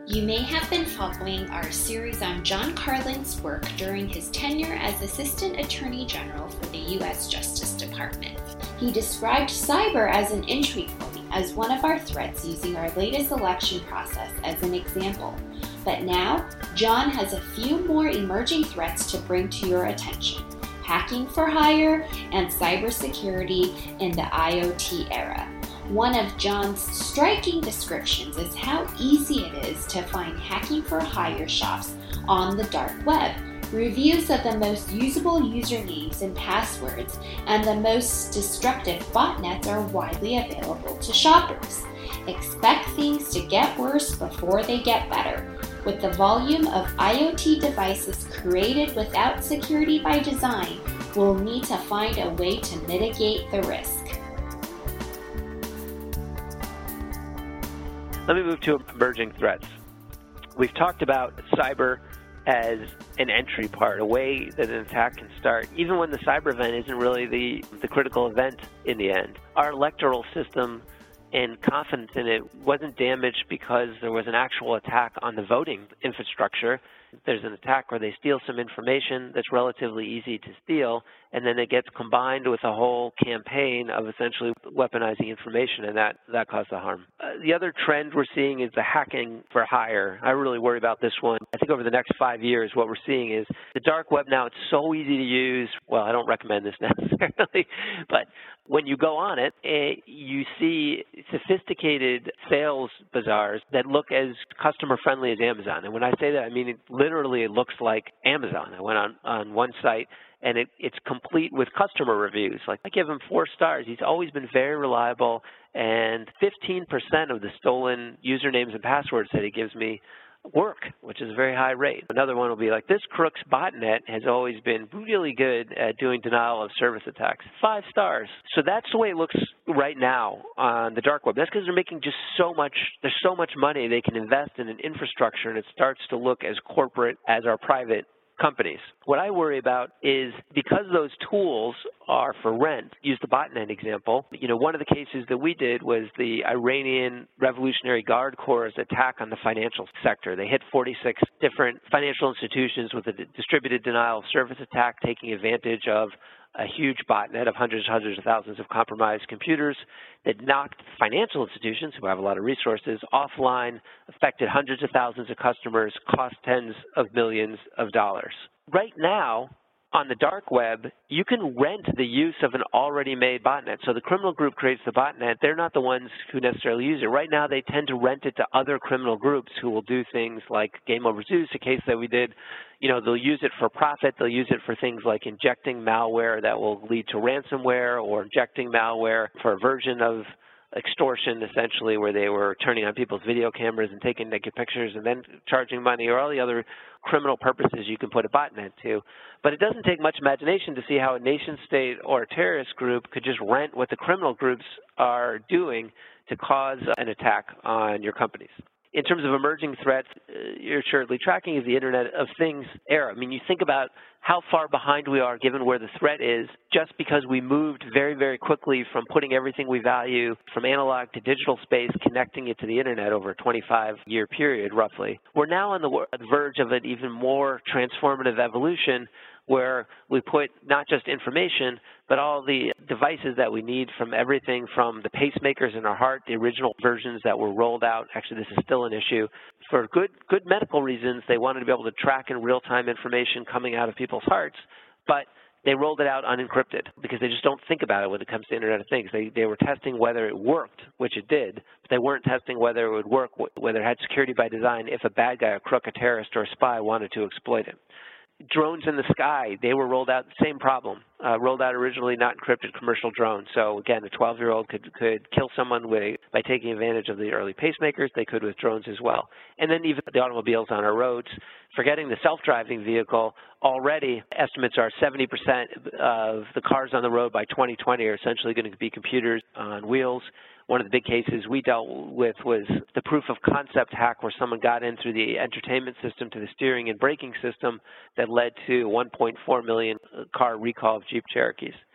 You may have been following our series on John Carlin's work during his tenure as Assistant Attorney General for the U.S. Justice Department. He described cyber as an entry point as one of our threats, using our latest election process as an example. But now, John has a few more emerging threats to bring to your attention: hacking for hire and cybersecurity in the IoT era. One of John's striking descriptions is how easy it is to find hacking for hire shops on the dark web. Reviews of the most usable usernames and passwords and the most destructive botnets are widely available to shoppers. Expect things to get worse before they get better. With the volume of IoT devices created without security by design, we'll need to find a way to mitigate the risk. Let me move to emerging threats. We've talked about cyber as an entry part, a way that an attack can start, even when the cyber event isn't really the critical event in the end. Our electoral system and confidence in it wasn't damaged because there was an actual attack on the voting infrastructure. There's an attack where they steal some information that's relatively easy to steal, and then it gets combined with a whole campaign of essentially weaponizing information, and that caused the harm. The other trend we're seeing is the hacking for hire. I really worry about this one. I think over the next 5 years, what we're seeing is the dark web now, it's so easy to use. Well, I don't recommend this necessarily, but when you go on it, you see sophisticated sales bazaars that look as customer-friendly as Amazon. And when I say that, I mean literally it looks like Amazon. I went on one site, and it's complete with customer reviews. Like, I give him 4 stars. He's always been very reliable, and 15% of the stolen usernames and passwords that he gives me work, which is a very high rate. Another one will be like, this crook's botnet has always been really good at doing denial of service attacks. 5 stars. So that's the way it looks right now on the dark web. That's because they're making just there's so much money they can invest in an infrastructure, and it starts to look as corporate as our private companies. What I worry about is because those tools are for rent, use the botnet example, one of the cases that we did was the Iranian Revolutionary Guard Corps' attack on the financial sector. They hit 46 different financial institutions with a distributed denial of service attack, taking advantage of a huge botnet of hundreds of thousands of compromised computers that knocked financial institutions, who have a lot of resources, offline, affected hundreds of thousands of customers, cost tens of millions of dollars. Right now, on the dark web, you can rent the use of an already made botnet. So the criminal group creates the botnet. They're not the ones who necessarily use it. Right now, they tend to rent it to other criminal groups who will do things like Game Over Zeus, a case that we did. They'll use it for profit. They'll use it for things like injecting malware that will lead to ransomware, or injecting malware for a version of extortion, essentially, where they were turning on people's video cameras and taking naked pictures and then charging money, or all the other criminal purposes you can put a botnet to. But it doesn't take much imagination to see how a nation state or a terrorist group could just rent what the criminal groups are doing to cause an attack on your companies. In terms of emerging threats, you're surely tracking is the Internet of Things era. I mean, you think about how far behind we are given where the threat is, just because we moved very, very quickly from putting everything we value from analog to digital space, connecting it to the Internet over a 25-year period, roughly. We're now on the verge of an even more transformative evolution, where we put not just information, but all the devices that we need, from everything from the pacemakers in our heart, the original versions that were rolled out. Actually, this is still an issue. For good medical reasons, they wanted to be able to track in real-time information coming out of people's hearts, but they rolled it out unencrypted because they just don't think about it when it comes to Internet of Things. They were testing whether it worked, which it did, but they weren't testing whether it would work, whether it had security by design if a bad guy, a crook, a terrorist, or a spy wanted to exploit it. Drones in the sky, they were rolled out, same problem. Rolled out originally not encrypted commercial drones. So again, a 12-year-old could kill someone by taking advantage of the early pacemakers. They could with drones as well. And then even the automobiles on our roads, forgetting the self-driving vehicle, already estimates are 70% of the cars on the road by 2020 are essentially going to be computers on wheels. One of the big cases we dealt with was the proof of concept hack, where someone got in through the entertainment system to the steering and braking system that led to 1.4 million car recall of Jeep Cherokees.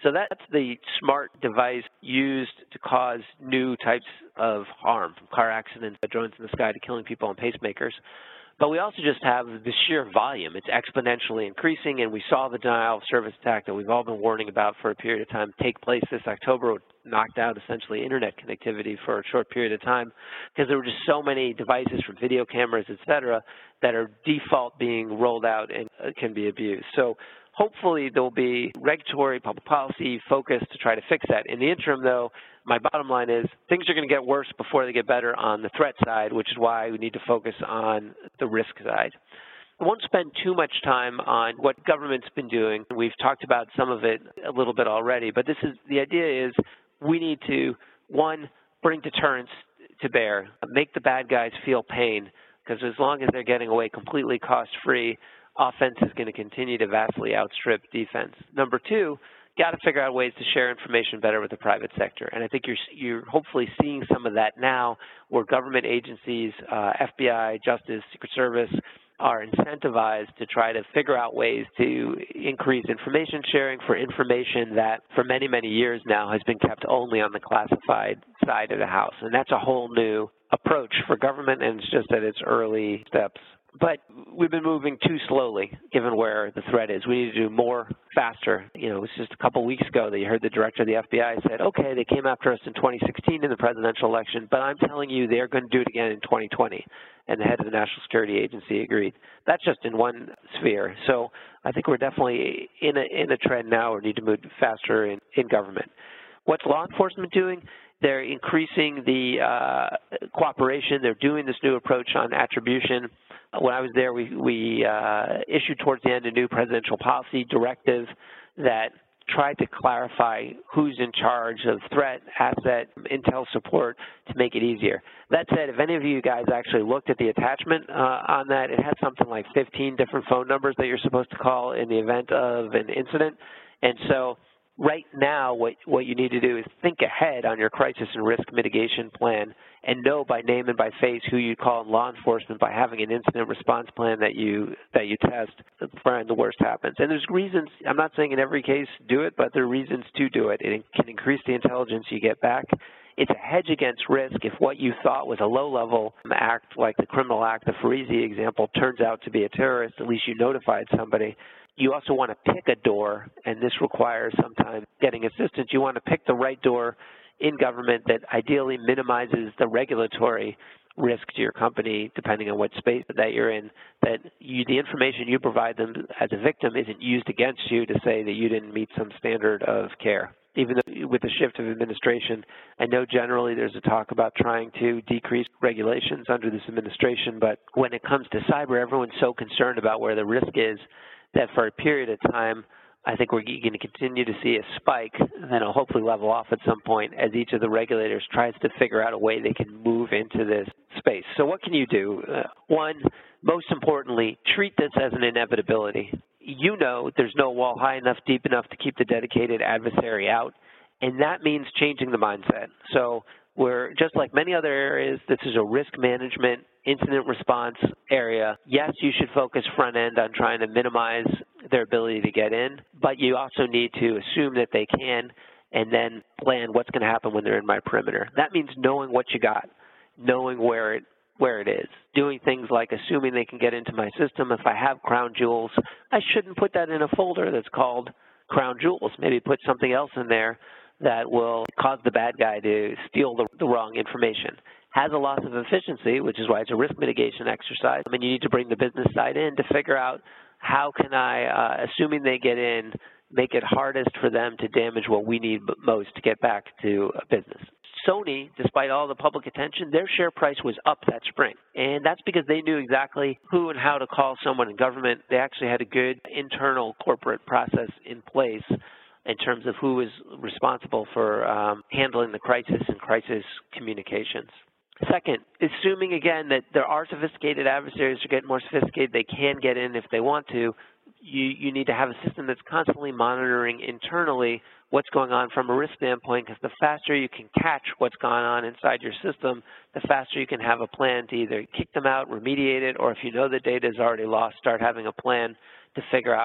So that's the smart device used to cause new types of harm, from car accidents, drones in the sky, to killing people on pacemakers. But we also just have the sheer volume. It's exponentially increasing, and we saw the denial of service attack that we've all been warning about for a period of time take place this October. It knocked out essentially internet connectivity for a short period of time because there were just so many devices from video cameras, et cetera, that are default being rolled out and can be abused. So hopefully there will be regulatory, public policy focus to try to fix that. In the interim, though, my bottom line is things are going to get worse before they get better on the threat side, which is why we need to focus on the risk side. I won't spend too much time on what government's been doing. We've talked about some of it a little bit already, but the idea is we need to, one, bring deterrence to bear, make the bad guys feel pain, because as long as they're getting away completely cost-free, offense is going to continue to vastly outstrip defense. Number two, got to figure out ways to share information better with the private sector. And I think you're hopefully seeing some of that now where government agencies, FBI, Justice, Secret Service, are incentivized to try to figure out ways to increase information sharing for information that for many, many years now has been kept only on the classified side of the house. And that's a whole new approach for government, and it's just at its early steps. But we've been moving too slowly, given where the threat is. We need to do more faster. You know, it was just a couple weeks ago that you heard the director of the FBI said, okay, they came after us in 2016 in the presidential election, but I'm telling you they're going to do it again in 2020. And the head of the National Security Agency agreed. That's just in one sphere. So I think we're definitely in a trend now where we need to move faster in government. What's law enforcement doing? They're increasing the cooperation. They're doing this new approach on attribution. When I was there, we issued towards the end a new presidential policy directive that tried to clarify who's in charge of threat, asset, intel support to make it easier. That said, if any of you guys actually looked at the attachment on that, it had something like 15 different phone numbers that you're supposed to call in the event of an incident. And so right now, what you need to do is think ahead on your crisis and risk mitigation plan and know by name and by face who you call in law enforcement by having an incident response plan that you test when the worst happens. And there's reasons, I'm not saying in every case do it, but there are reasons to do it. It can increase the intelligence you get back. It's a hedge against risk if what you thought was a low-level act, like the criminal act, the Farisi example, turns out to be a terrorist. At least you notified somebody. You also want to pick a door, and this requires sometimes getting assistance. You want to pick the right door in government that ideally minimizes the regulatory risk to your company, depending on what space that you're in, that the information you provide them as a victim isn't used against you to say that you didn't meet some standard of care. Even though with the shift of administration, I know generally there's a talk about trying to decrease regulations under this administration, but when it comes to cyber, everyone's so concerned about where the risk is that for a period of time, I think we're going to continue to see a spike, and then it'll hopefully level off at some point as each of the regulators tries to figure out a way they can move into this space. So what can you do? One, most importantly, treat this as an inevitability. You know there's no wall high enough, deep enough to keep the dedicated adversary out, and that means changing the mindset. So we're, just like many other areas, this is a risk management, incident response area. Yes, you should focus front end on trying to minimize their ability to get in, but you also need to assume that they can and then plan what's going to happen when they're in my perimeter. That means knowing what you got, knowing where it is, doing things like assuming they can get into my system. If I have crown jewels, I shouldn't put that in a folder that's called crown jewels. Maybe put something else in there that will cause the bad guy to steal the wrong information. Has a loss of efficiency, which is why it's a risk mitigation exercise. I mean, you need to bring the business side in to figure out how can I, assuming they get in, make it hardest for them to damage what we need most to get back to a business. Sony, despite all the public attention, their share price was up that spring. And that's because they knew exactly who and how to call someone in government. They actually had a good internal corporate process in place in terms of who is responsible for handling the crisis and crisis communications. Second, assuming, again, that there are sophisticated adversaries who are getting more sophisticated, they can get in if they want to, you need to have a system that's constantly monitoring internally what's going on from a risk standpoint, because the faster you can catch what's going on inside your system, the faster you can have a plan to either kick them out, remediate it, or if you know the data is already lost, start having a plan to figure out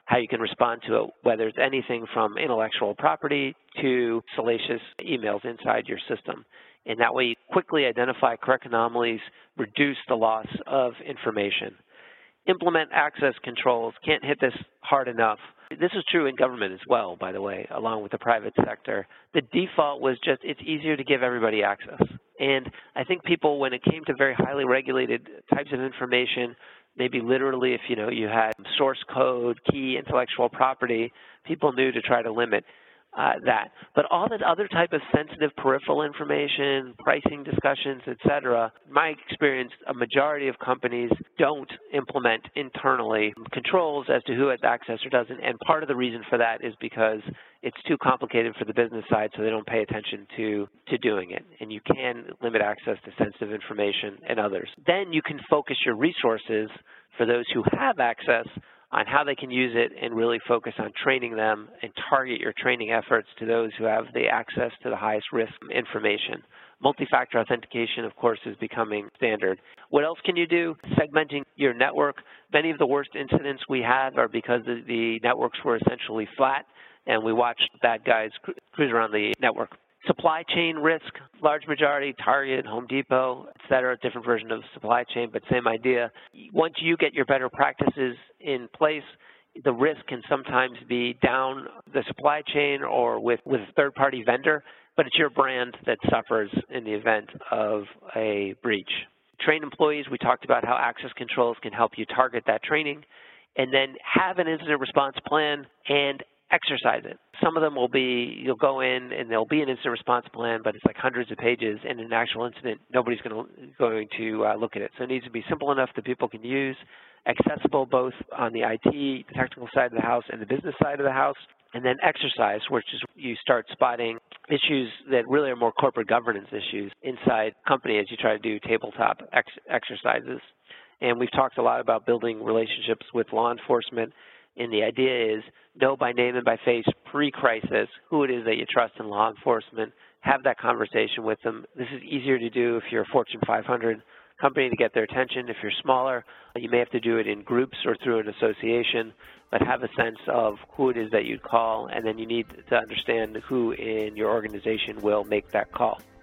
how you can respond to it, whether it's anything from intellectual property to salacious emails inside your system. And that way you quickly identify correct anomalies, reduce the loss of information. Implement access controls. Can't hit this hard enough. This is true in government as well, by the way, along with the private sector. The default was just it's easier to give everybody access. And I think people, when it came to very highly regulated types of information, maybe literally if you had source code, key intellectual property, people knew to try to limit that. But all that other type of sensitive peripheral information, pricing discussions, et cetera, in my experience, a majority of companies don't implement internally controls as to who has access or doesn't. And part of the reason for that is because it's too complicated for the business side, so they don't pay attention to doing it. And you can limit access to sensitive information and others. Then you can focus your resources for those who have access on how they can use it and really focus on training them and target your training efforts to those who have the access to the highest risk information. Multi-factor authentication, of course, is becoming standard. What else can you do? Segmenting your network. Many of the worst incidents we have are because the networks were essentially flat and we watched bad guys cruise around the network. Supply chain risk, large majority, Target, Home Depot, et cetera, different version of supply chain, but same idea. Once you get your better practices in place, the risk can sometimes be down the supply chain or with a third-party vendor, but it's your brand that suffers in the event of a breach. Train employees, we talked about how access controls can help you target that training, and then have an incident response plan and exercise it. Some of them will be, you'll go in and there'll be an incident response plan, but it's like hundreds of pages, and in an actual incident, nobody's going to look at it. So it needs to be simple enough that people can use, accessible both on the IT, the technical side of the house, and the business side of the house, and then exercise, which is you start spotting issues that really are more corporate governance issues inside company as you try to do tabletop exercises. And we've talked a lot about building relationships with law enforcement. And the idea is know by name and by face pre-crisis who it is that you trust in law enforcement. Have that conversation with them. This is easier to do if you're a Fortune 500 company to get their attention. If you're smaller, you may have to do it in groups or through an association, but have a sense of who it is that you'd call, and then you need to understand who in your organization will make that call.